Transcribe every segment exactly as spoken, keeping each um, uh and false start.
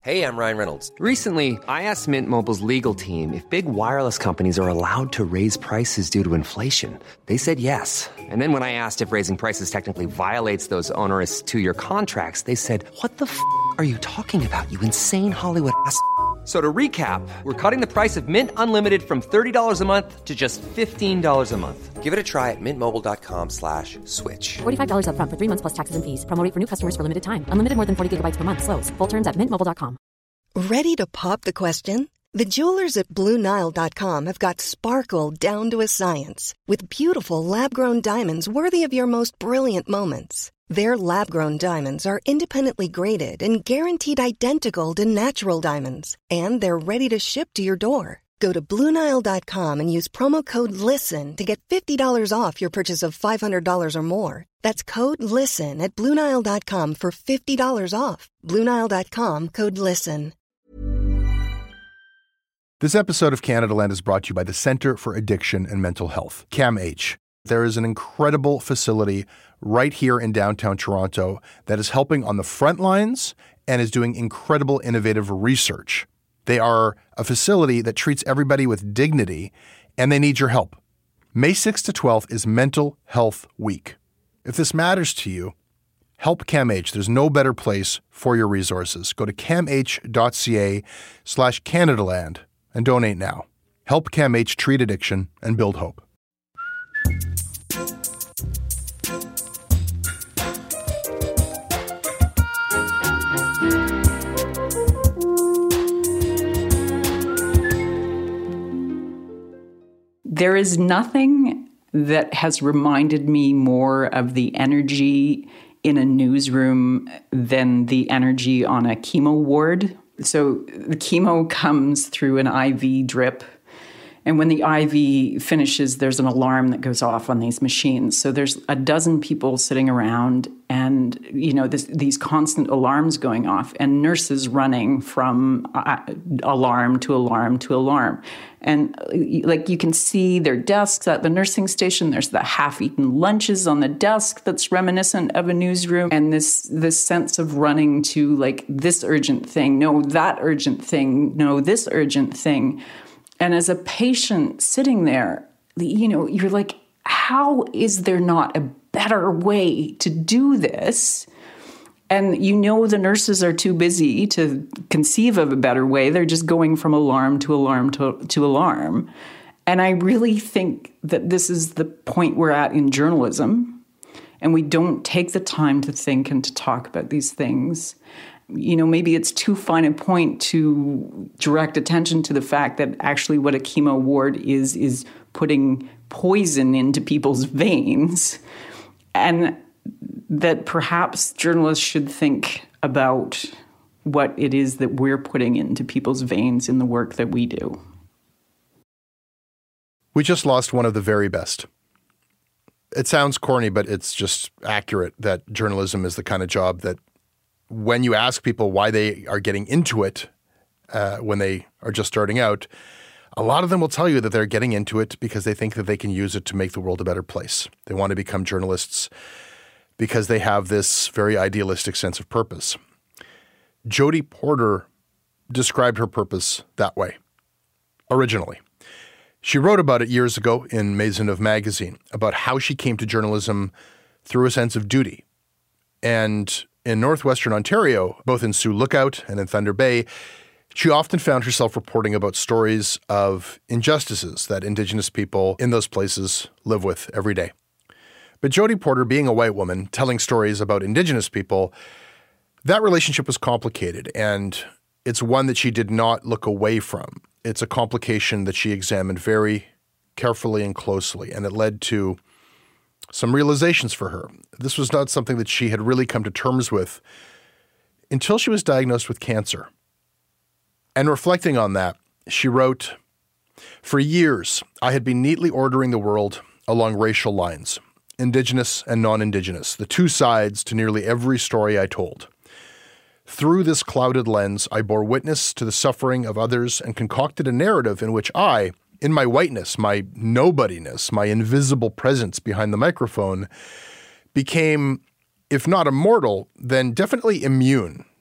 Hey, I'm Ryan Reynolds. Recently, I asked Mint Mobile's legal team if big wireless companies are allowed to raise prices due to inflation. They said yes. And then when I asked if raising prices technically violates those onerous two-year contracts, they said, what the f*** are you talking about, you insane Hollywood ass f- So to recap, we're cutting the price of Mint Unlimited from thirty dollars a month to just fifteen dollars a month. Give it a try at mintmobile.com slash switch. forty-five dollars up front for three months plus taxes and fees. Promo rate for new customers for limited time. Unlimited more than forty gigabytes per month. Slows full terms at mint mobile dot com. Ready to pop the question? The jewelers at Blue Nile dot com have got sparkle down to a science with beautiful lab-grown diamonds worthy of your most brilliant moments. Their lab-grown diamonds are independently graded and guaranteed identical to natural diamonds, and they're ready to ship to your door. Go to Blue Nile dot com and use promo code LISTEN to get fifty dollars off your purchase of five hundred dollars or more. That's code LISTEN at Blue Nile dot com for fifty dollars off. Blue Nile dot com, code LISTEN. This episode of Canada Land is brought to you by the Centre for Addiction and Mental Health, CAMH. There is an incredible facility right here in downtown Toronto that is helping on the front lines and is doing incredible innovative research. They are a facility that treats everybody with dignity, and they need your help. May sixth to twelfth is Mental Health Week. If this matters to you, help CAMH. There's no better place for your resources. Go to camh.ca slash Canadaland and donate now. Help CAMH treat addiction and build hope. There is nothing that has reminded me more of the energy in a newsroom than the energy on a chemo ward. So the chemo comes through an I V drip. And when the I V finishes, there's an alarm that goes off on these machines. So there's a dozen people sitting around and, you know, this, these constant alarms going off and nurses running from uh, alarm to alarm to alarm. And like you can see their desks at the nursing station. There's the half-eaten lunches on the desk that's reminiscent of a newsroom. And this this sense of running to like this urgent thing, no, that urgent thing, no, this urgent thing. And as a patient sitting there, you know, you're like, how is there not a better way to do this? And you know the nurses are too busy to conceive of a better way. They're just going from alarm to alarm to, to alarm. And I really think that this is the point we're at in journalism. And we don't take the time to think and to talk about these things. You know, maybe it's too fine a point to direct attention to the fact that actually what a chemo ward is, is putting poison into people's veins. And that perhaps journalists should think about what it is that we're putting into people's veins in the work that we do. We just lost one of the very best. It sounds corny, but it's just accurate that journalism is the kind of job that when you ask people why they are getting into it uh, when they are just starting out, a lot of them will tell you that they're getting into it because they think that they can use it to make the world a better place. They want to become journalists because they have this very idealistic sense of purpose. Jodi Porter described her purpose that way originally. She wrote about it years ago in Maisonneuve magazine about how she came to journalism through a sense of duty. And in northwestern Ontario, both in Sioux Lookout and in Thunder Bay, she often found herself reporting about stories of injustices that Indigenous people in those places live with every day. But Jodi Porter, being a white woman, telling stories about Indigenous people, that relationship was complicated, and it's one that she did not look away from. It's a complication that she examined very carefully and closely, and it led to some realizations for her. This was not something that she had really come to terms with until she was diagnosed with cancer. And reflecting on that, she wrote, "For years, I had been neatly ordering the world along racial lines, Indigenous and non-Indigenous, the two sides to nearly every story I told. Through this clouded lens, I bore witness to the suffering of others and concocted a narrative in which I, in my whiteness, my nobodiness, my invisible presence behind the microphone, became, if not immortal, then definitely immune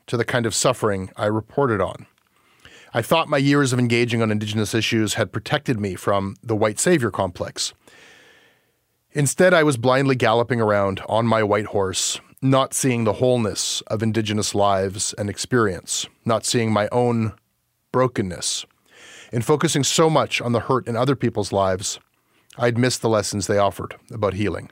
to the kind of suffering I reported on. I thought my years of engaging on Indigenous issues had protected me from the white savior complex. Instead, I was blindly galloping around on my white horse, not seeing the wholeness of Indigenous lives and experience, not seeing my own brokenness. In focusing so much on the hurt in other people's lives, I'd missed the lessons they offered about healing.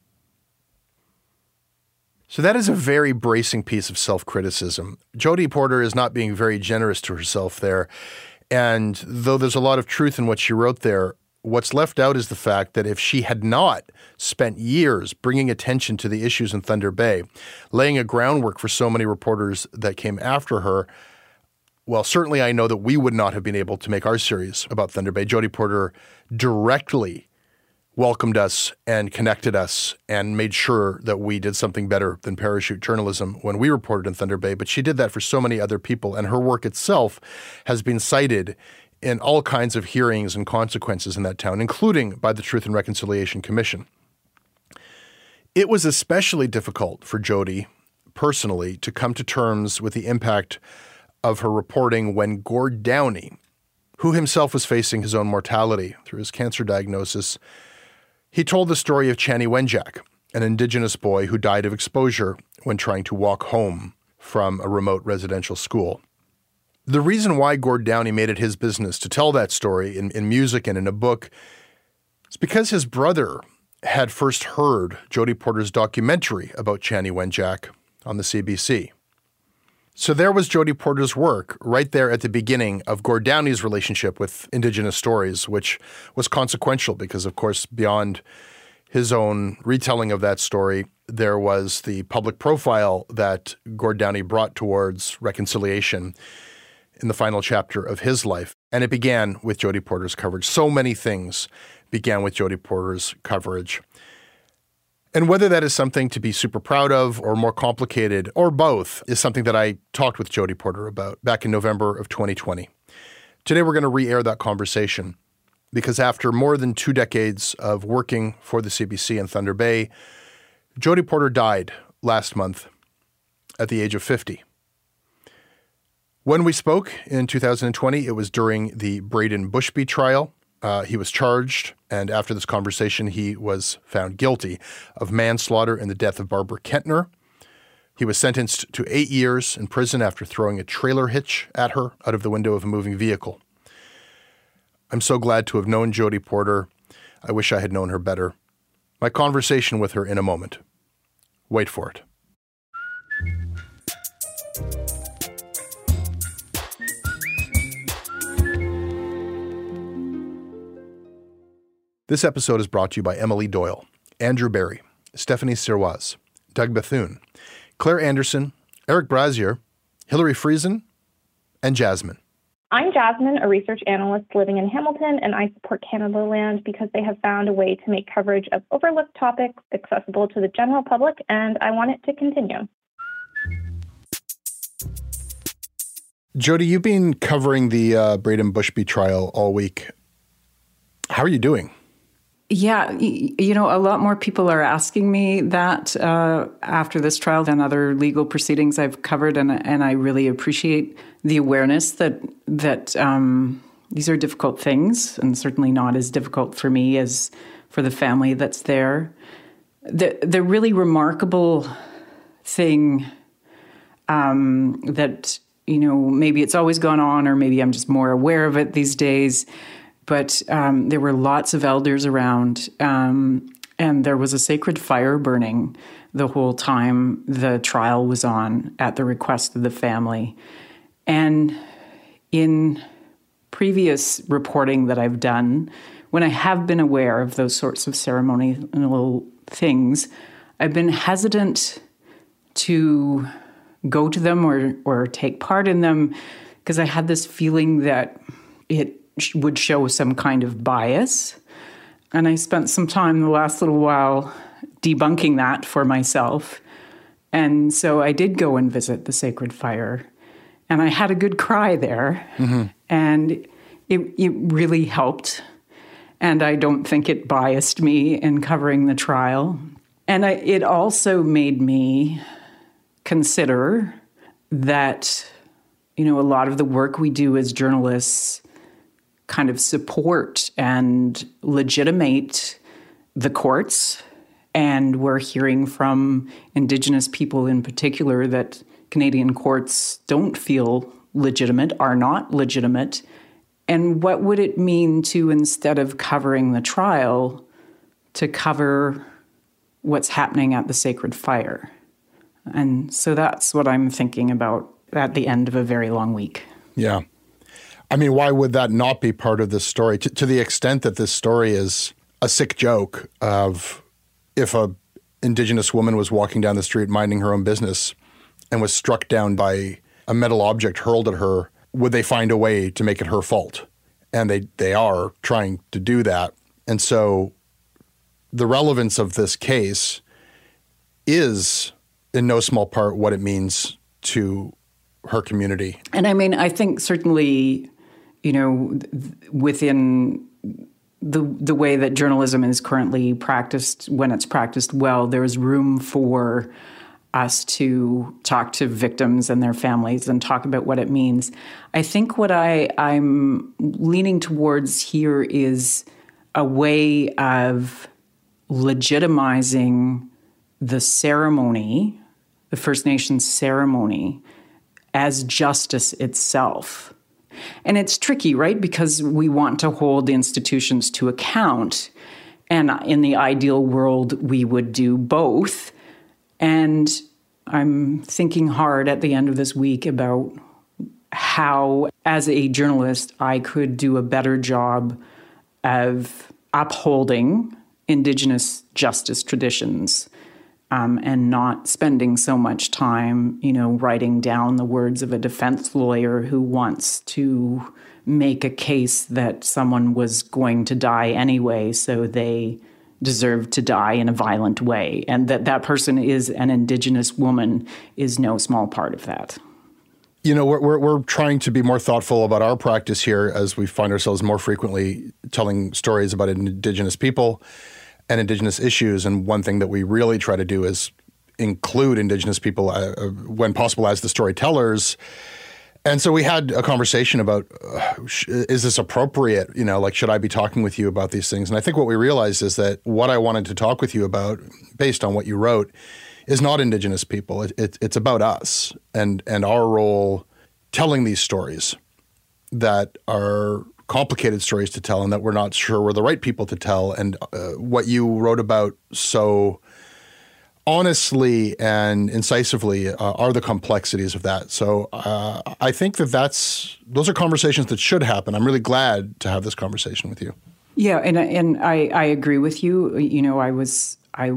So that is a very bracing piece of self-criticism. Jodi Porter is not being very generous to herself there. And though there's a lot of truth in what she wrote there, what's left out is the fact that if she had not spent years bringing attention to the issues in Thunder Bay, laying a groundwork for so many reporters that came after her, well, certainly I know that we would not have been able to make our series about Thunder Bay. Jodi Porter directly welcomed us and connected us and made sure that we did something better than parachute journalism when we reported in Thunder Bay. But she did that for so many other people, and her work itself has been cited in all kinds of hearings and consequences in that town, including by the Truth and Reconciliation Commission. It was especially difficult for Jodi personally to come to terms with the impact of her reporting when Gord Downie, who himself was facing his own mortality through his cancer diagnosis, he told the story of Chanie Wenjack, an Indigenous boy who died of exposure when trying to walk home from a remote residential school. The reason why Gord Downie made it his business to tell that story in, in music and in a book is because his brother had first heard Jodi Porter's documentary about Chanie Wenjack on the C B C. So there was Jodi Porter's work right there at the beginning of Gord Downie's relationship with Indigenous stories, which was consequential because, of course, beyond his own retelling of that story, there was the public profile that Gord Downie brought towards reconciliation in the final chapter of his life. And it began with Jodi Porter's coverage. So many things began with Jodi Porter's coverage. And whether that is something to be super proud of or more complicated or both is something that I talked with Jodi Porter about back in November of twenty twenty. Today we're going to re-air that conversation because after more than two decades of working for the C B C in Thunder Bay, Jodi Porter died last month at the age of fifty. When we spoke in two thousand twenty, it was during the Braden Bushby trial. Uh, he was charged, and after this conversation, he was found guilty of manslaughter in the death of Barbara Kentner. He was sentenced to eight years in prison after throwing a trailer hitch at her out of the window of a moving vehicle. I'm so glad to have known Jodi Porter. I wish I had known her better. My conversation with her in a moment. Wait for it. This episode is brought to you by Emily Doyle, Andrew Barry, Stephanie Siroise, Doug Bethune, Claire Anderson, Eric Brazier, Hilary Friesen, and Jasmine. I'm Jasmine, a research analyst living in Hamilton, and I support Canada Land because they have found a way to make coverage of overlooked topics accessible to the general public, and I want it to continue. Jodi, you've been covering the uh, Braden Bushby trial all week. How are you doing? Yeah, you know, a lot more people are asking me that uh, after this trial than other legal proceedings I've covered, and and I really appreciate the awareness that that um, these are difficult things, and certainly not as difficult for me as for the family that's there. The the really remarkable thing um, that, you know, maybe it's always gone on, or maybe I'm just more aware of it these days. But um, there were lots of elders around, um, and there was a sacred fire burning the whole time the trial was on at the request of the family. And in previous reporting that I've done, when I have been aware of those sorts of ceremonial things, I've been hesitant to go to them or, or take part in them because I had this feeling that it would show some kind of bias. And I spent some time the last little while debunking that for myself. And so I did go and visit the Sacred Fire. And I had a good cry there. Mm-hmm. And it, it really helped. And I don't think it biased me in covering the trial. And I, it also made me consider that, you know, a lot of the work we do as journalists kind of support and legitimate the courts. And we're hearing from Indigenous people in particular that Canadian courts don't feel legitimate, are not legitimate. And what would it mean to, instead of covering the trial, to cover what's happening at the Sacred Fire? And so that's what I'm thinking about at the end of a very long week. Yeah. I mean, why would that not be part of this story? To, to the extent that this story is a sick joke of if a Indigenous woman was walking down the street minding her own business and was struck down by a metal object hurled at her, would they find a way to make it her fault? And they, they are trying to do that. And so the relevance of this case is in no small part what it means to her community. And I mean, I think certainly, you know, within the the way that journalism is currently practiced, when it's practiced well, there's room for us to talk to victims and their families and talk about what it means. I think what I, I'm leaning towards here is a way of legitimizing the ceremony, the First Nations ceremony, as justice itself. And it's tricky, right? Because we want to hold institutions to account. And in the ideal world, we would do both. And I'm thinking hard at the end of this week about how, as a journalist, I could do a better job of upholding Indigenous justice traditions. Um, and not spending so much time, you know, writing down the words of a defense lawyer who wants to make a case that someone was going to die anyway, so they deserve to die in a violent way. And that that person is an Indigenous woman is no small part of that. You know, we're, we're, we're trying to be more thoughtful about our practice here as we find ourselves more frequently telling stories about Indigenous people and Indigenous issues. And one thing that we really try to do is include Indigenous people uh, when possible as the storytellers. And so we had a conversation about, uh, is this appropriate? You know, like, should I be talking with you about these things? And I think what we realized is that what I wanted to talk with you about, based on what you wrote, is not Indigenous people. It, it, it's about us and, and our role telling these stories that are complicated stories to tell and that we're not sure we're the right people to tell. And uh, what you wrote about so honestly and incisively uh, are the complexities of that. So uh, I think that that's those are conversations that should happen. I'm really glad to have this conversation with you. Yeah, and and I, I agree with you. You know, I was I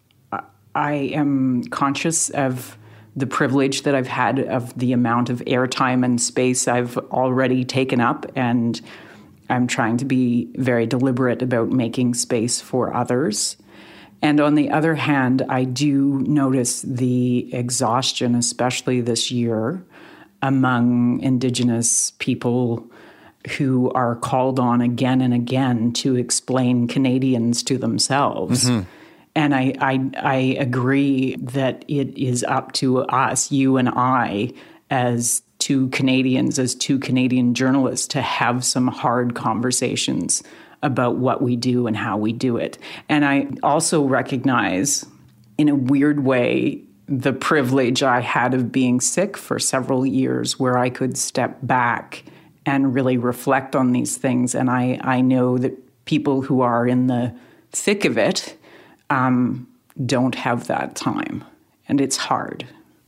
I am conscious of the privilege that I've had of the amount of airtime and space I've already taken up, and I'm trying to be very deliberate about making space for others. And on the other hand, I do notice the exhaustion, especially this year, among Indigenous people who are called on again and again to explain Canadians to themselves. Mm-hmm. And I, I I agree that it is up to us, you and I, as two Canadians, as two Canadian journalists, to have some hard conversations about what we do and how we do it. And I also recognize, in a weird way, the privilege I had of being sick for several years, where I could step back and really reflect on these things. And I, I know that people who are in the thick of it Um, don't have that time, and it's hard.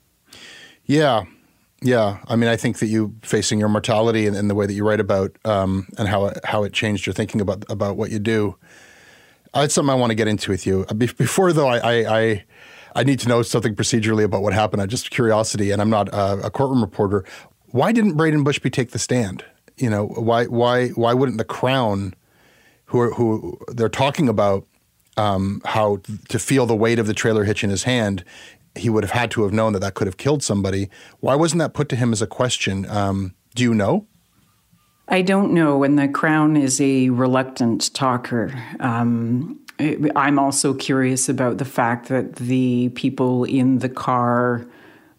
Yeah, yeah. I mean, I think that you facing your mortality and, and the way that you write about um, and how it, how it changed your thinking about about what you do. That's something I want to get into with you. Before though, I I, I, I need to know something procedurally about what happened. I just curiosity, and I'm not a, a courtroom reporter. Why didn't Braden Bushby take the stand? You know, why why why wouldn't the Crown, who are, who they're talking about? Um, how to feel the weight of the trailer hitch in his hand, he would have had to have known that that could have killed somebody. Why wasn't that put to him as a question? Um, do you know? I don't know, and the Crown is a reluctant talker. Um, I'm also curious about the fact that the people in the car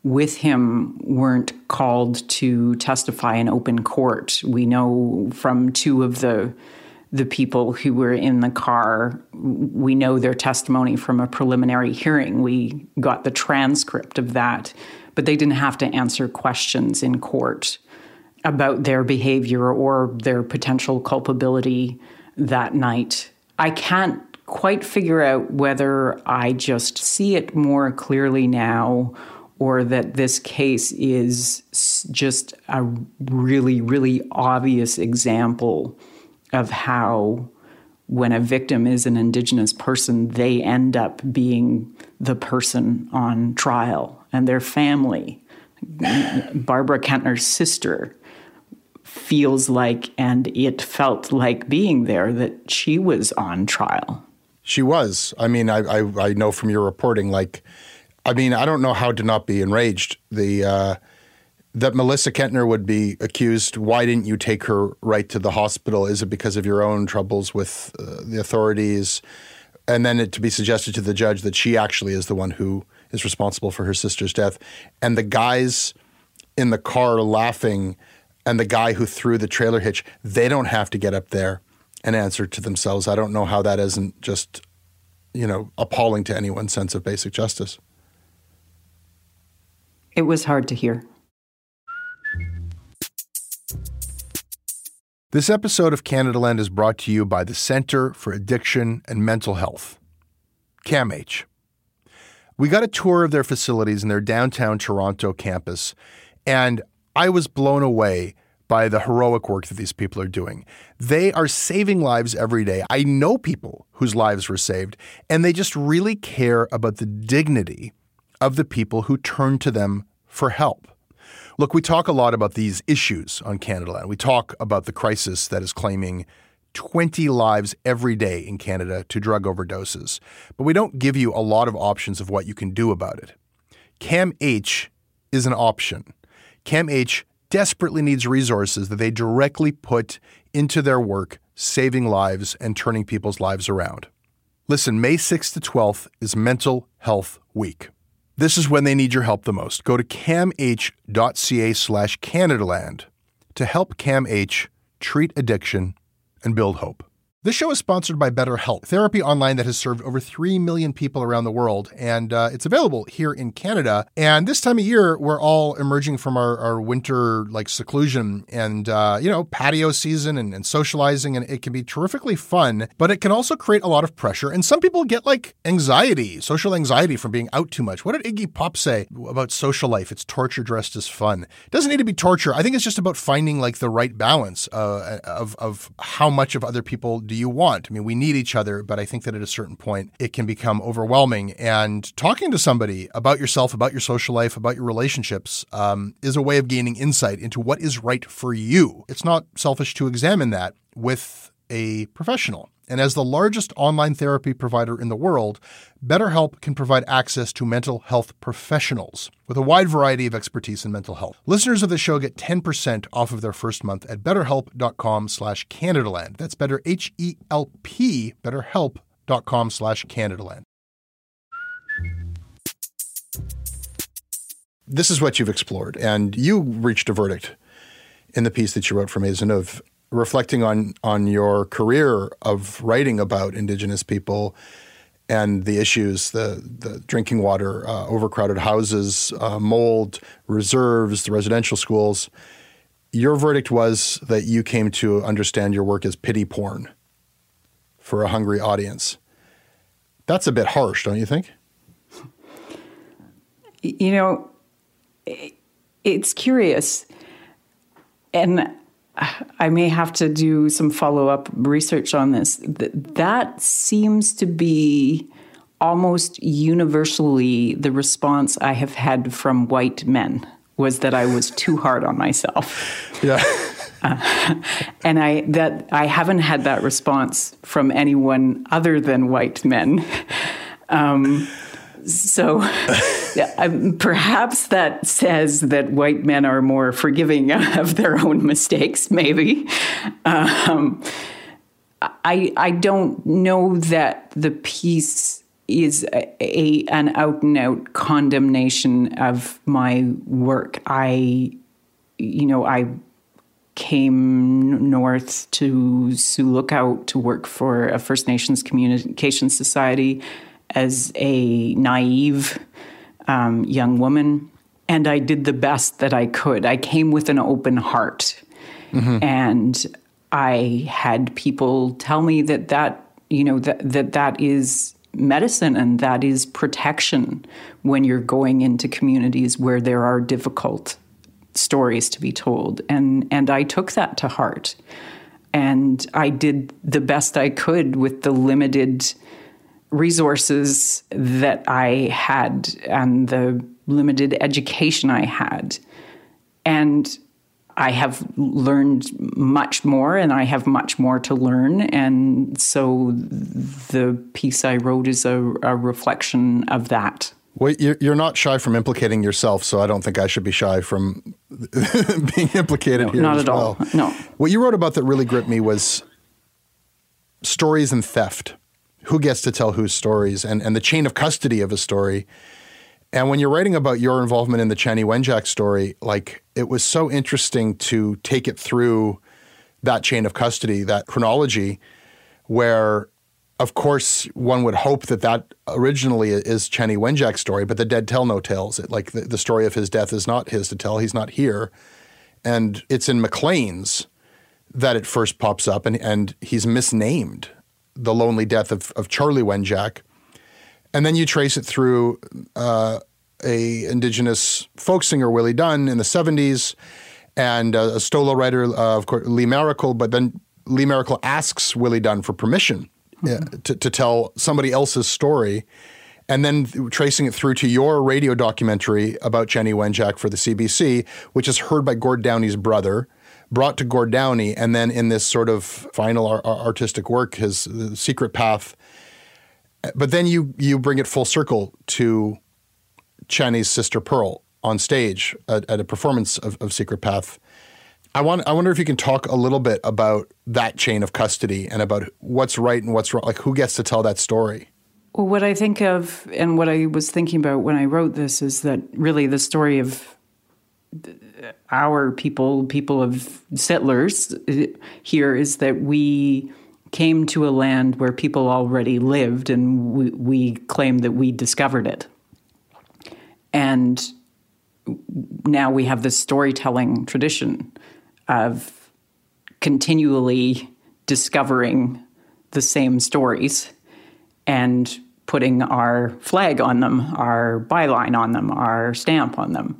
with him weren't called to testify in open court. We know from two of the the people who were in the car, we know their testimony from a preliminary hearing. We got the transcript of that, but they didn't have to answer questions in court about their behavior or their potential culpability that night. I can't quite figure out whether I just see it more clearly now or that this case is just a really, really obvious example of how when a victim is an Indigenous person, they end up being the person on trial and their family. Barbara Kentner's sister feels like, and it felt like being there, that she was on trial. She was. I mean, I, I, I know from your reporting, like, I mean, I don't know how to not be enraged. The uh, that Melissa Kentner would be accused, why didn't you take her right to the hospital? Is it because of your own troubles with uh, the authorities? And then it to be suggested to the judge that she actually is the one who is responsible for her sister's death. And the guys in the car laughing and the guy who threw the trailer hitch, they don't have to get up there and answer to themselves. I don't know how that isn't just, you know, appalling to anyone's sense of basic justice. It was hard to hear. This episode of Canadaland is brought to you by the Centre for Addiction and Mental Health, CAMH. We got a tour of their facilities in their downtown Toronto campus, and I was blown away by the heroic work that these people are doing. They are saving lives every day. I know people whose lives were saved, and they just really care about the dignity of the people who turn to them for help. Look, we talk a lot about these issues on Canadaland. We talk about the crisis that is claiming twenty lives every day in Canada to drug overdoses, but we don't give you a lot of options of what you can do about it. CAMH is an option. CAMH desperately needs resources that they directly put into their work, saving lives and turning people's lives around. Listen, May sixth to twelfth is Mental Health Week. This is when they need your help the most. Go to camh.ca slash Canadaland to help CAMH treat addiction and build hope. This show is sponsored by BetterHelp, therapy online that has served over three million people around the world, and uh, it's available here in Canada. And this time of year, we're all emerging from our, our winter like seclusion and, uh, you know, patio season and, and socializing, and it can be terrifically fun, but it can also create a lot of pressure. And some people get like anxiety, social anxiety from being out too much. What did Iggy Pop say about social life? It's torture dressed as fun. It doesn't need to be torture. I think it's just about finding like the right balance uh, of, of how much of other people do you want. I mean, we need each other, but I think that at a certain point, it can become overwhelming. And talking to somebody about yourself, about your social life, about your relationships um, is a way of gaining insight into what is right for you. It's not selfish to examine that with a professional. And as the largest online therapy provider in the world, BetterHelp can provide access to mental health professionals with a wide variety of expertise in mental health. Listeners of the show get ten percent off of their first month at betterhelp.com slash Canadaland. That's better, H E L P, betterhelp.com slash Canadaland. This is what you've explored, and you reached a verdict in the piece that you wrote for Maisonneuve, reflecting on on your career of writing about Indigenous people and the issues, the the drinking water, uh, overcrowded houses, uh, mold, reserves, the residential schools. Your verdict was that you came to understand your work as pity porn for a hungry audience. That's a bit harsh, don't you think? You know, it's curious, and I may have to do some follow-up research on this. That seems to be almost universally the response I have had from white men, was that I was too hard on myself. Yeah. uh, and I that I haven't had that response from anyone other than white men. Um, so um, perhaps that says that white men are more forgiving of their own mistakes, maybe. Um, I I don't know that the piece is a, a an out and out condemnation of my work. I, you know, I came north to Sioux Lookout to work for a First Nations Communication Society as a naive um, young woman. And I did the best that I could. I came with an open heart. Mm-hmm. And I had people tell me that that, you know, that, that that is medicine and that is protection when you're going into communities where there are difficult stories to be told. And, and I took that to heart. And I did the best I could with the limited resources that I had and the limited education I had. And I have learned much more, and I have much more to learn. And so the piece I wrote is a, a reflection of that. Well, you're not shy from implicating yourself, so I don't think I should be shy from being implicated no, here not as at well. all. No. What you wrote about that really gripped me was stories and theft. Who gets to tell whose stories, and, and the chain of custody of a story. And when you're writing about your involvement in the Chanie Wenjack story, like, it was so interesting to take it through that chain of custody, that chronology, where, of course, one would hope that that originally is Chanie Wenjack's story, but the dead tell no tales. It, like, the, the story of his death is not his to tell. He's not here. And it's in Maclean's that it first pops up, and, and he's misnamed the lonely death of, of Charlie Wenjack. And then you trace it through uh, a Indigenous folk singer, Willie Dunn, in the seventies, and uh, a Stola writer, uh, of course, Lee Maracle. But then Lee Maracle asks Willie Dunn for permission mm-hmm. uh, to, to tell somebody else's story. And then tracing it through to your radio documentary about Chanie Wenjack for the C B C, which is heard by Gord Downey's brother, brought to Gord Downey, and then in this sort of final ar- artistic work, his the Secret Path. But then you you bring it full circle to Chanie's sister Pearl on stage at, at a performance of, of Secret Path. I want I wonder if you can talk a little bit about that chain of custody and about what's right and what's wrong, like who gets to tell that story. Well, what I think of and what I was thinking about when I wrote this is that really the story of our people, people of settlers here, is that we came to a land where people already lived, and we, we claim that we discovered it. And now we have this storytelling tradition of continually discovering the same stories and putting our flag on them, our byline on them, our stamp on them.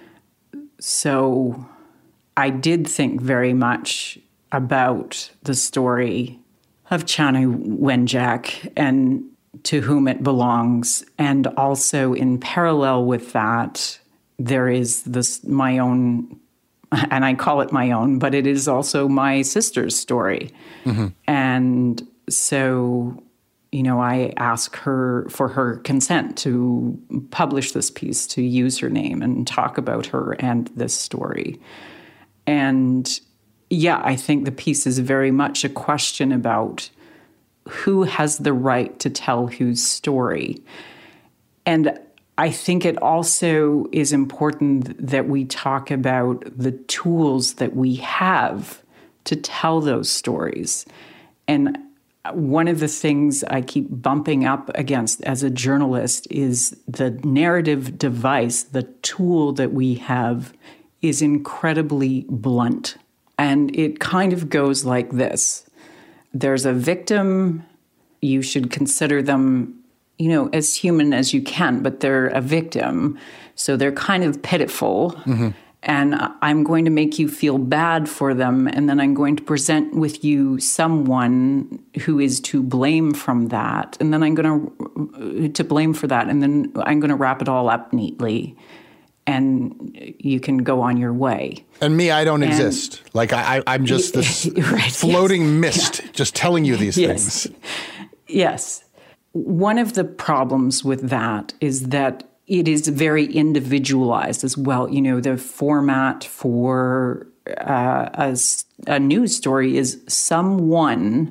So I did think very much about the story of Chanie Wenjack and to whom it belongs. And also in parallel with that, there is this my own, and I call it my own, but it is also my sister's story. Mm-hmm. And so, you know, I ask her for her consent to publish this piece, to use her name and talk about her and this story. And yeah, I think the piece is very much a question about who has the right to tell whose story. And I think it also is important that we talk about the tools that we have to tell those stories. And one of the things I keep bumping up against as a journalist is the narrative device, the tool that we have is incredibly blunt. And it kind of goes like this. There's a victim. You should consider them, you know, as human as you can, but they're a victim. So they're kind of pitiful. Mm-hmm. And I'm going to make you feel bad for them. And then I'm going to present with you someone who is to blame from that. And then I'm going to, to blame for that. And then I'm going to wrap it all up neatly. And you can go on your way. And me, I don't and, exist. Like I, I'm just this right, floating yes. mist, yeah. just telling you these yes. things. Yes. One of the problems with that is that it is very individualized as well. You know, the format for uh, a, a news story is someone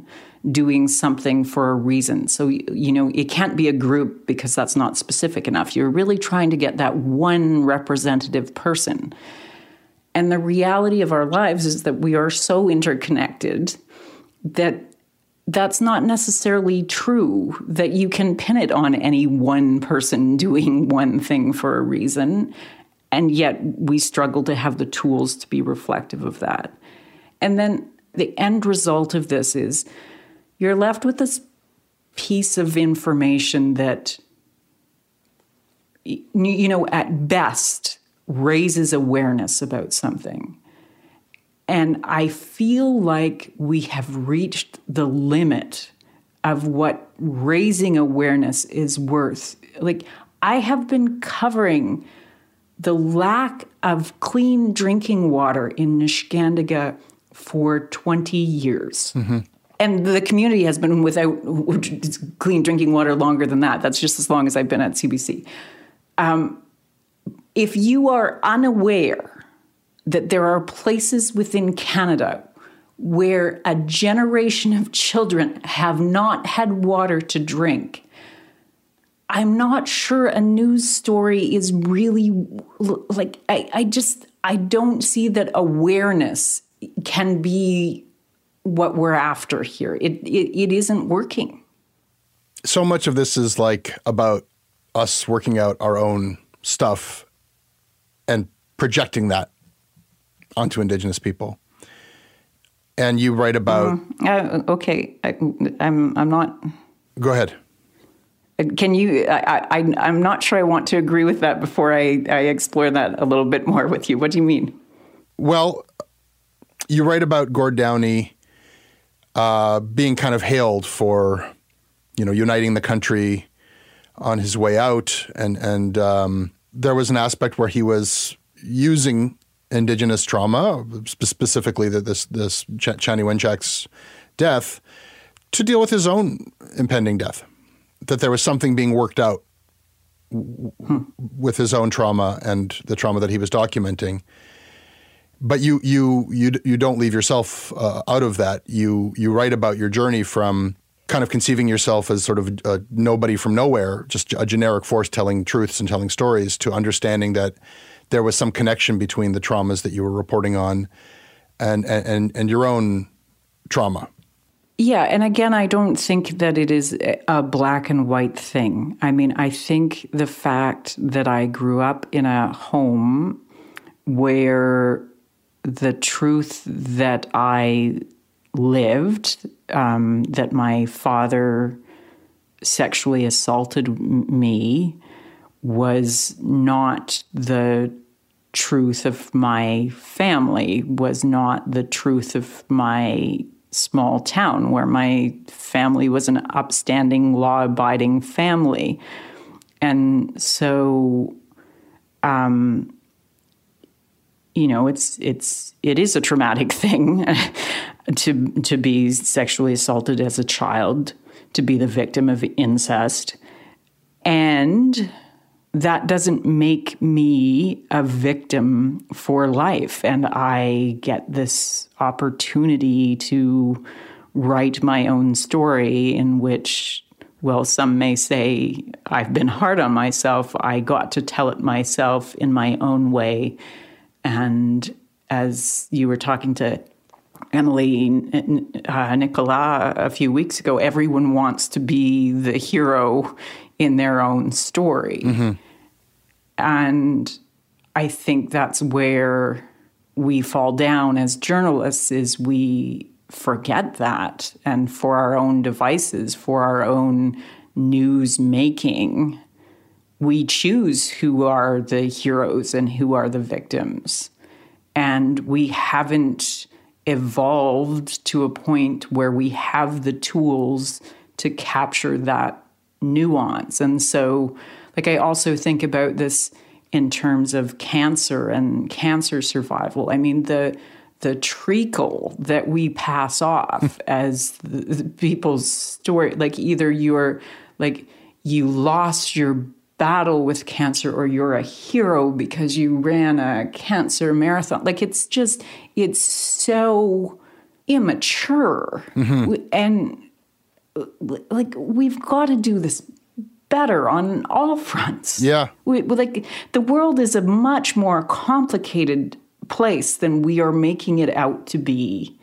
doing something for a reason. So, you know, it can't be a group because that's not specific enough. You're really trying to get that one representative person. And the reality of our lives is that we are so interconnected that that's not necessarily true, that you can pin it on any one person doing one thing for a reason. And yet we struggle to have the tools to be reflective of that. And then the end result of this is you're left with this piece of information that, you know, at best raises awareness about something. And I feel like we have reached the limit of what raising awareness is worth. Like, I have been covering the lack of clean drinking water in Neskantaga for twenty years. Mm-hmm. And the community has been without clean drinking water longer than that. That's just as long as I've been at C B C. Um, if you are unaware that there are places within Canada where a generation of children have not had water to drink, I'm not sure a news story is really, like, I, I just, I don't see that awareness can be what we're after here. It, it it isn't working. So much of this is like about us working out our own stuff and projecting that onto Indigenous people. And you write about... Mm, uh, okay, I, I'm I'm not... Go ahead. Can you... I, I, I'm not sure I want to agree with that before I, I explore that a little bit more with you. What do you mean? Well, you write about Gord Downie uh, being kind of hailed for, you know, uniting the country on his way out. And, and um, there was an aspect where he was using Indigenous trauma, specifically the, this this Ch- Chanie Wenjack's death, to deal with his own impending death. That there was something being worked out w- hmm. with his own trauma and the trauma that he was documenting. But you you you you don't leave yourself uh, out of that. You you write about your journey from kind of conceiving yourself as sort of a nobody from nowhere, just a generic force telling truths and telling stories, to understanding that there was some connection between the traumas that you were reporting on and and and your own trauma. Yeah, and again, I don't think that it is a black and white thing. I mean, I think the fact that I grew up in a home where the truth that I lived, um, that my father sexually assaulted me, was not the truth of my family, was not the truth of my small town where my family was an upstanding, law-abiding family. And so, um, you know, it's it's it is a traumatic thing to to be sexually assaulted as a child, to be the victim of incest, and that doesn't make me a victim for life. And I get this opportunity to write my own story in which, well, some may say I've been hard on myself. I got to tell it myself in my own way. And as you were talking to Emily uh, Nicolas a few weeks ago, everyone wants to be the hero in their own story. Mm-hmm. And I think that's where we fall down as journalists, is we forget that. And for our own devices, for our own news making, we choose who are the heroes and who are the victims. And we haven't evolved to a point where we have the tools to capture that nuance. And so, like, I also think about this in terms of cancer and cancer survival. I mean, the the treacle that we pass off as the, the people's story, like either you're like you lost your battle with cancer or you're a hero because you ran a cancer marathon. Like, it's just, it's so immature. Mm-hmm. And like, we've got to do this better on all fronts. Yeah. We, like, the world is a much more complicated place than we are making it out to be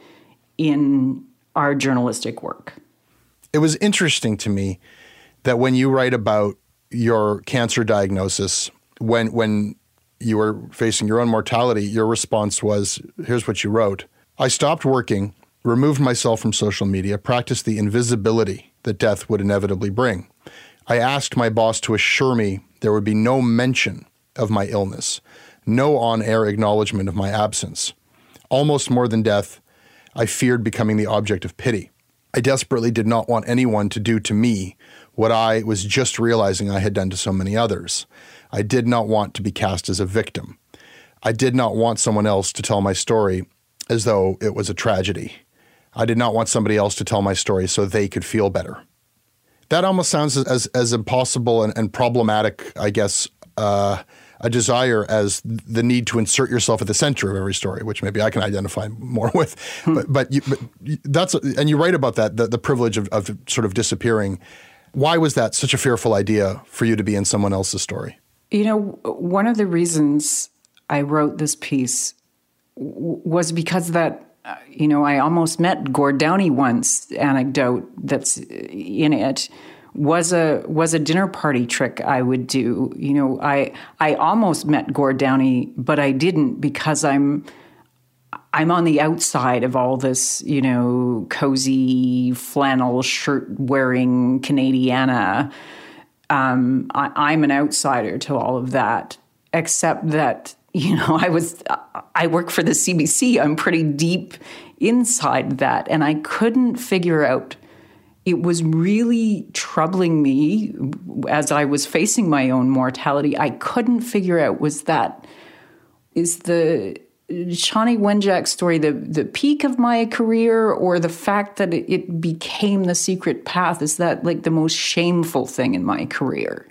in our journalistic work. It was interesting to me that when you write about your cancer diagnosis, when when you were facing your own mortality, your response was, here's what you wrote. I stopped working, removed myself from social media, practiced the invisibility that death would inevitably bring. I asked my boss to assure me there would be no mention of my illness, no on-air acknowledgement of my absence. Almost more than death, I feared becoming the object of pity. I desperately did not want anyone to do to me what I was just realizing I had done to so many others. I did not want to be cast as a victim. I did not want someone else to tell my story as though it was a tragedy. I did not want somebody else to tell my story so they could feel better. That almost sounds as as impossible and, and problematic, I guess, uh, a desire as the need to insert yourself at the center of every story, which maybe I can identify more with. Hmm. But but, you, but that's and you write about that, the, the privilege of, of sort of disappearing. Why was that such a fearful idea for you to be in someone else's story? You know, one of the reasons I wrote this piece w- was because that. Uh, you know, I almost met Gord Downie once. Anecdote that's in it was a was a dinner party trick I would do. You know, I I almost met Gord Downie, but I didn't because I'm I'm on the outside of all this, you know, cozy flannel shirt wearing Canadiana. Um, I, I'm an outsider to all of that, except that. You know, I was, I work for the C B C. I'm pretty deep inside that. And I couldn't figure out, it was really troubling me as I was facing my own mortality. I couldn't figure out, was that, is the Shawnee Wenjack story the, the peak of my career, or the fact that it, it became the secret path? Is that like the most shameful thing in my career?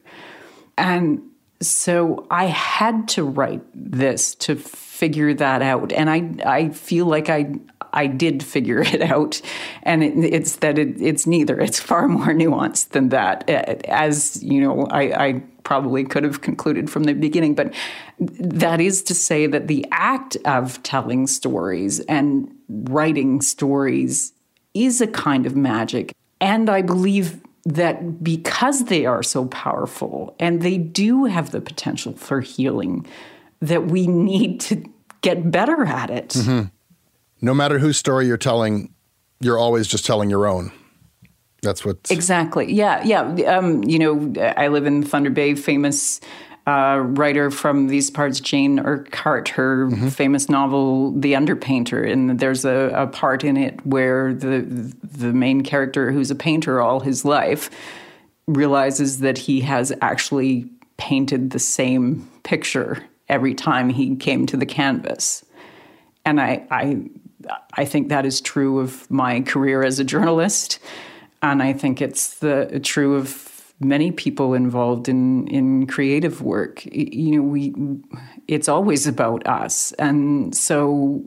And so I had to write this to figure that out. And I I feel like I I did figure it out. And it, it's that it, it's neither. It's far more nuanced than that, as, you know, I, I probably could have concluded from the beginning. But that is to say that the act of telling stories and writing stories is a kind of magic. And I believe that because they are so powerful and they do have the potential for healing, that we need to get better at it. Mm-hmm. No matter whose story you're telling, you're always just telling your own. That's what... Exactly. Yeah, yeah. Um, you know, I live in Thunder Bay. Famous uh, writer from these parts, Jane Urquhart, her mm-hmm. famous novel, The Underpainter. And there's a, a part in it where the the main character, who's a painter all his life, realizes that he has actually painted the same picture every time he came to the canvas. And I, I, I think that is true of my career as a journalist. And I think it's the true of many people involved in, in creative work. You know, we it's always about us. And so,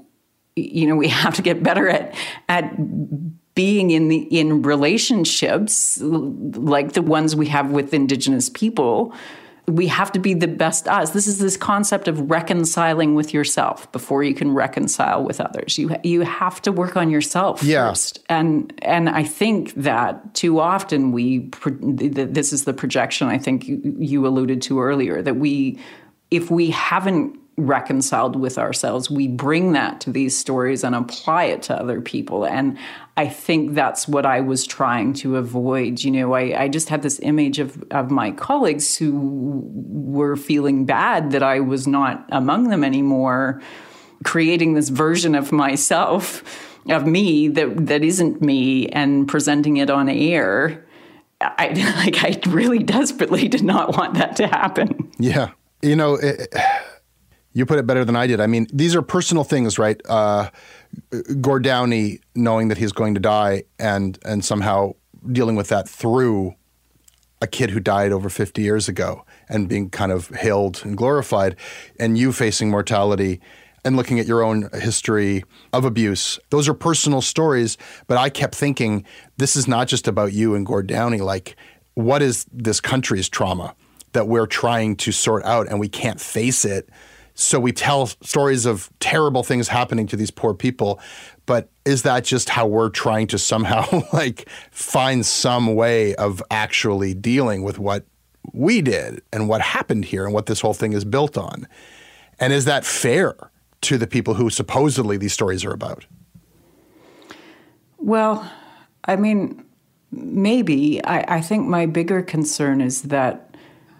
you know, we have to get better at at being in the in relationships like the ones we have with Indigenous people. We have to be the best us. This is this concept of reconciling with yourself before you can reconcile with others. You you have to work on yourself yeah. first. And and I think that too often we, this is the projection I think you alluded to earlier, that we, if we haven't reconciled with ourselves, we bring that to these stories and apply it to other people. And I think that's what I was trying to avoid. You know, I, I just had this image of, of my colleagues who were feeling bad that I was not among them anymore, creating this version of myself, of me that that isn't me, and presenting it on air. I like I really desperately did not want that to happen. Yeah. You know, it, you put it better than I did. I mean, these are personal things, right? Uh, Gord Downie knowing that he's going to die and and somehow dealing with that through a kid who died over fifty years ago and being kind of hailed and glorified, and you facing mortality and looking at your own history of abuse. Those are personal stories, but I kept thinking, this is not just about you and Gord Downie. Like, what is this country's trauma that we're trying to sort out and we can't face it? So we tell stories of terrible things happening to these poor people, but is that just how we're trying to somehow like find some way of actually dealing with what we did and what happened here and what this whole thing is built on? And is that fair to the people who supposedly these stories are about? Well, I mean, maybe. I, I think my bigger concern is that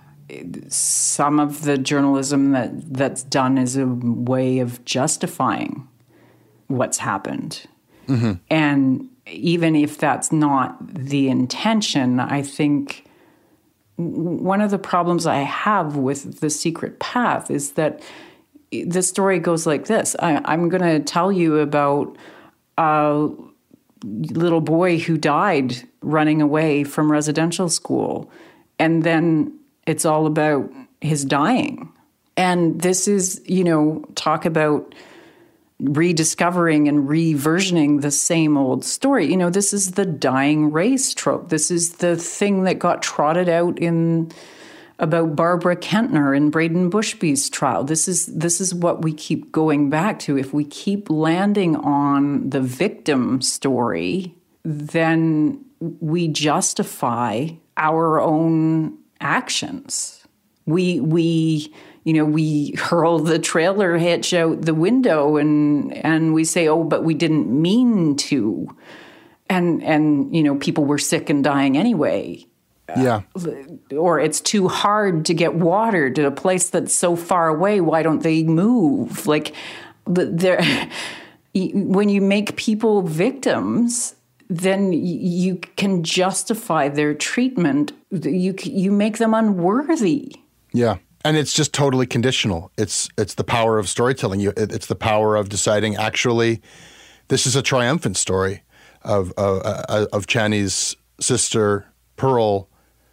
some of the journalism that, that's done is a way of justifying what's happened. Mm-hmm. And even if that's not the intention, I think one of the problems I have with The Secret Path is that the story goes like this. I, I'm going to tell you about a little boy who died running away from residential school. And then it's all about his dying. And this is, you know, talk about rediscovering and reversioning the same old story. You know, this is the dying race trope. This is the thing that got trotted out in about Barbara Kentner and Braden Bushby's trial. This is this is what we keep going back to. If we keep landing on the victim story, then we justify our own actions. We we you know we hurl the trailer hitch out the window and and we say, oh, but we didn't mean to, and and you know people were sick and dying anyway. Yeah. Uh, or it's too hard to get water to a place that's so far away. Why don't they move? Like, there, when you make people victims, then you can justify their treatment. You you make them unworthy. Yeah, and it's just totally conditional. It's it's the power of storytelling. You, it, it's the power of deciding. Actually, this is a triumphant story of of, uh, of Chani's sister Pearl,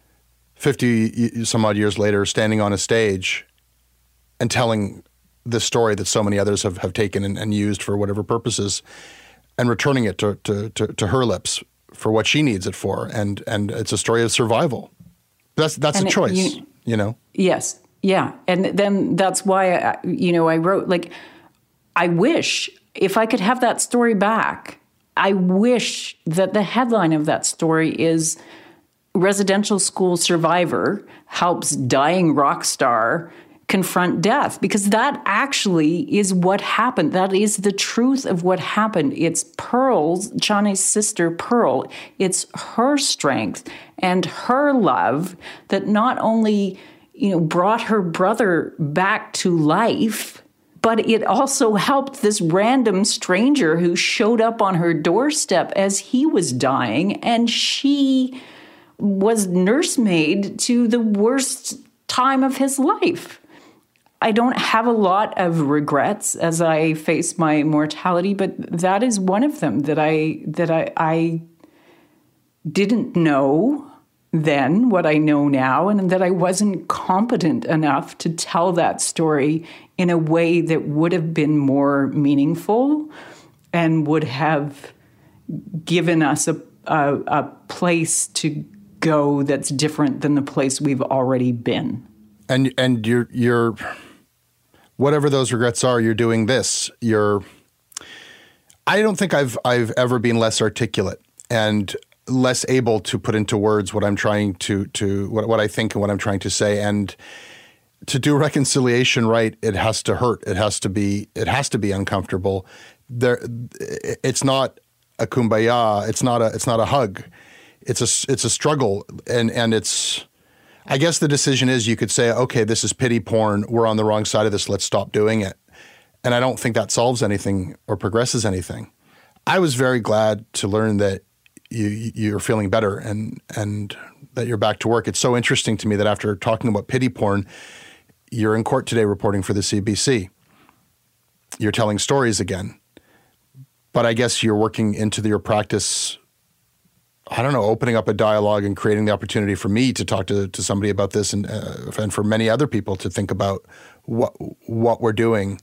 fifty some odd years later, standing on a stage and telling this story that so many others have, have taken and, and used for whatever purposes, and returning it to, to, to, to her lips for what she needs it for. And and it's a story of survival. That's that's and a choice, it, you, you know? Yes. Yeah. And then that's why, I, you know, I wrote, like, I wish if I could have that story back, I wish that the headline of that story is residential school survivor helps dying rock star confront death, because that actually is what happened. That is the truth of what happened. It's Pearl's, Chani's sister Pearl. It's her strength and her love that not only, you know, brought her brother back to life, but it also helped this random stranger who showed up on her doorstep as he was dying, and she was nursemaid to the worst time of his life. I don't have a lot of regrets as I face my mortality, but that is one of them that I that I, I didn't know then what I know now, and that I wasn't competent enough to tell that story in a way that would have been more meaningful and would have given us a a, a place to go that's different than the place we've already been. And and you're you're whatever those regrets are, you're doing this. You're I don't think I've I've ever been less articulate and less able to put into words what I'm trying to to what what I think and what I'm trying to say. And to do reconciliation right, it has to hurt. It has to be it has to be uncomfortable. There it's not a kumbaya, it's not a it's not a hug. It's a, it's a struggle, and, and it's, I guess the decision is you could say, okay, this is pity porn. We're on the wrong side of this. Let's stop doing it. And I don't think that solves anything or progresses anything. I was very glad to learn that you, you're feeling better and, and that you're back to work. It's so interesting to me that after talking about pity porn, you're in court today reporting for the C B C. You're telling stories again. But I guess you're working into the, your practice, I don't know, opening up a dialogue and creating the opportunity for me to talk to, to somebody about this, and uh, and for many other people to think about what what we're doing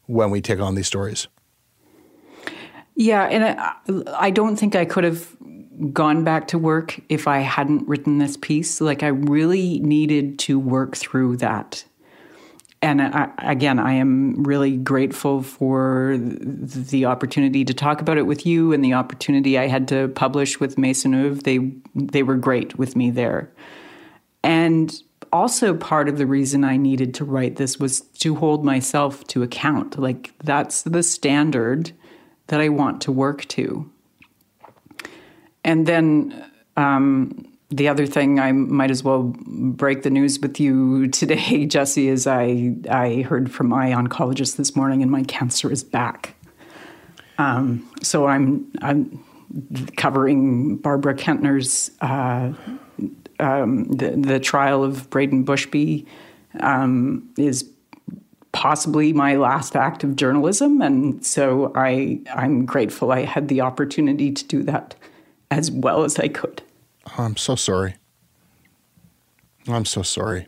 when we take on these stories. Yeah, and I, I don't think I could have gone back to work if I hadn't written this piece. Like, I really needed to work through that. And I, again, I am really grateful for the opportunity to talk about it with you and the opportunity I had to publish with Maisonneuve. They they were great with me there. And also part of the reason I needed to write this was to hold myself to account. Like, that's the standard that I want to work to. And then um, the other thing, I might as well break the news with you today, Jesse, is I, I heard from my oncologist this morning and my cancer is back. Um, so I'm I'm covering Barbara Kentner's uh, um, the, the trial of Braden Bushby um, is possibly my last act of journalism, and so I I'm grateful I had the opportunity to do that as well as I could. Oh, I'm so sorry. I'm so sorry.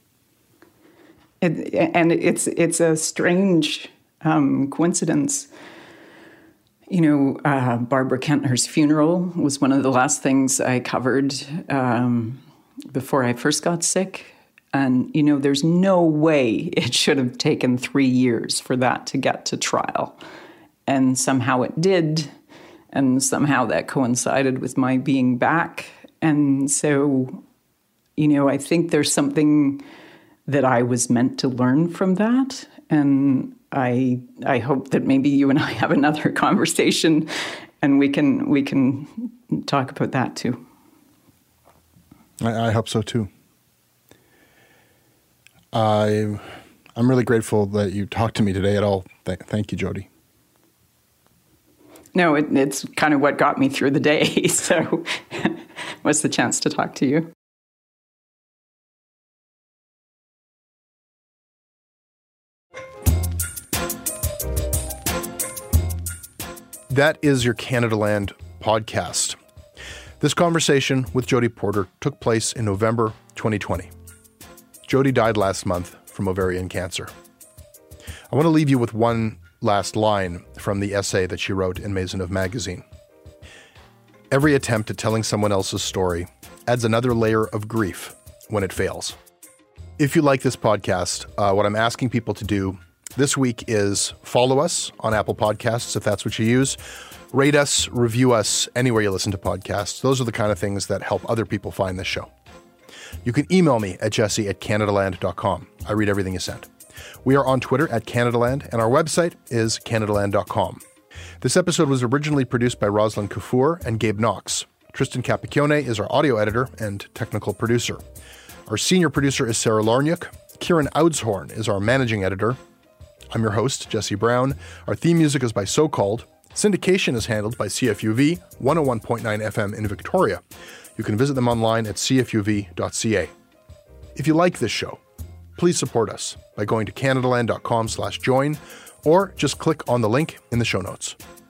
It, and it's it's a strange um, coincidence. You know, uh, Barbara Kentner's funeral was one of the last things I covered um, before I first got sick. And, you know, there's no way it should have taken three years for that to get to trial. And somehow it did. And somehow that coincided with my being back. And so, you know, I think there's something that I was meant to learn from that. And I I hope that maybe you and I have another conversation and we can we can talk about that too. I, I hope so too. I I'm really grateful that you talked to me today at all. Th- thank you, Jody. No, it, it's kind of what got me through the day. So what's the chance to talk to you? That is your Canadaland podcast. This conversation with Jody Porter took place in November twenty twenty. Jody died last month from ovarian cancer. I want to leave you with one last line from the essay that she wrote in Maisonneuve magazine. Every attempt at telling someone else's story adds another layer of grief when it fails. If you like this podcast, uh, what I'm asking people to do this week is follow us on Apple Podcasts, if that's what you use. Rate us, review us anywhere you listen to podcasts. Those are the kind of things that help other people find this show. You can email me at jesse at canadaland dot com. I read everything you send. We are on Twitter at Canadaland, and our website is canadaland dot com. This episode was originally produced by Rosalind Kaffour and Gabe Knox. Tristan Capicchione is our audio editor and technical producer. Our senior producer is Sarah Larniuk. Kieran Oudshorn is our managing editor. I'm your host, Jesse Brown. Our theme music is by So Called. Syndication is handled by C F U V, one oh one point nine F M in Victoria. You can visit them online at c f u v dot c a. If you like this show, please support us by going to canadaland dot com slash join or just click on the link in the show notes.